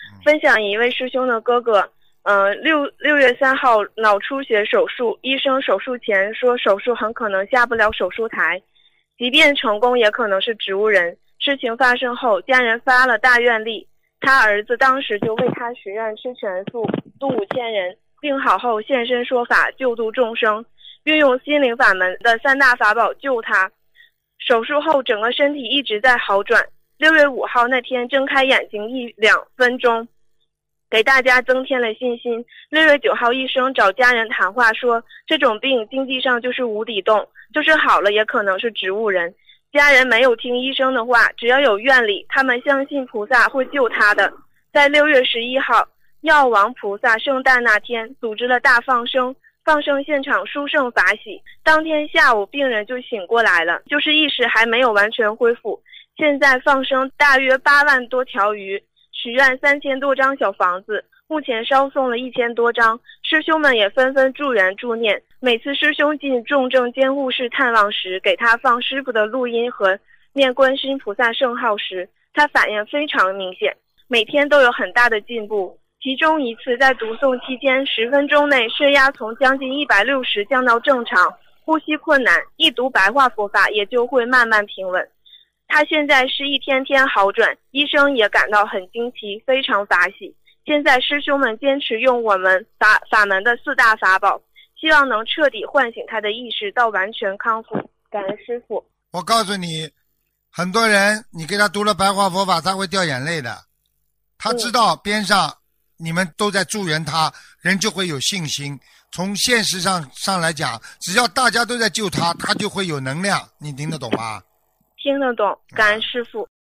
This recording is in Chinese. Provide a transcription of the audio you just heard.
分享一位师兄的哥哥，6月3号脑出血手术，医生手术前说手术很可能下不了手术台，即便成功也可能是植物人。事情发生后，家人发了大愿力，他儿子当时就为他许愿吃全素，度5000人，病好后现身说法救度众生，运用心灵法门的3大法宝救他。手术后整个身体一直在好转。6月5号那天睁开眼睛1-2分钟，给大家增添了信心。6月9号医生找家人谈话说，这种病经济上就是无底洞，就是好了也可能是植物人。家人没有听医生的话，只要有愿力，他们相信菩萨会救他的。在6月11号药王菩萨圣诞那天组织了大放生，放生现场殊胜法喜，当天下午病人就醒过来了，就是意识还没有完全恢复。现在放生大约8万多条鱼，许愿3000多张小房子，目前烧送了1000多张，师兄们也纷纷助缘助念。每次师兄进重症监护室探望时，给他放师傅的录音和念观世音菩萨圣号时，他反应非常明显，每天都有很大的进步。其中一次在读诵期间10分钟内血压从将近160降到正常，呼吸困难，一读白话佛法也就会慢慢平稳。他现在是一天天好转，医生也感到很惊奇，非常法喜。现在师兄们坚持用我们法门的4大法宝，希望能彻底唤醒他的意识到完全康复。感恩师父。 我告诉你，很多人你给他读了白话佛法，他会掉眼泪的。他知道边上你们都在助缘他，人就会有信心。从现实上来讲，只要大家都在救他，他就会有能量。你听得懂吗？ 听得懂，感恩师父。